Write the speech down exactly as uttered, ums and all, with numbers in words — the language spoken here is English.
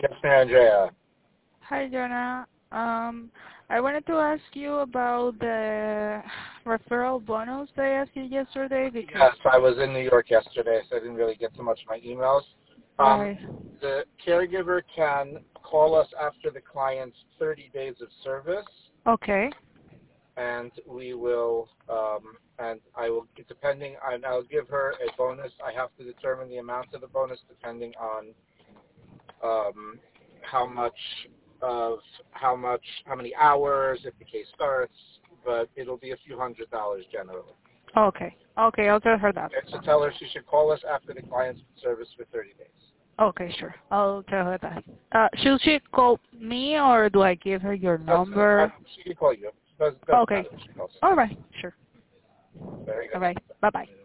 Yes, ma'am, Andrea. Hi, Jonah. Um, I wanted to ask you about the referral bonus that I asked you yesterday because. Yes, I was in New York yesterday, so I didn't really get to much of my emails. Um, Right. the caregiver can call us after the client's thirty days of service, Okay. and we will, um, and I will, depending on, I'll give her a bonus. I have to determine the amount of the bonus depending on um, how much of, how much, how many hours, if the case starts, but it'll be a few hundred dollars generally. Okay. Okay, I'll tell her that. Okay, so tell her she should call us after the client's service for thirty days. Okay, sure. I'll tell her that. Uh, should she call me or do I give her your That's, uh, number? she can call you. It doesn't, doesn't Okay. matter if she calls. All right. Sure. Very All good. right. Bye-bye.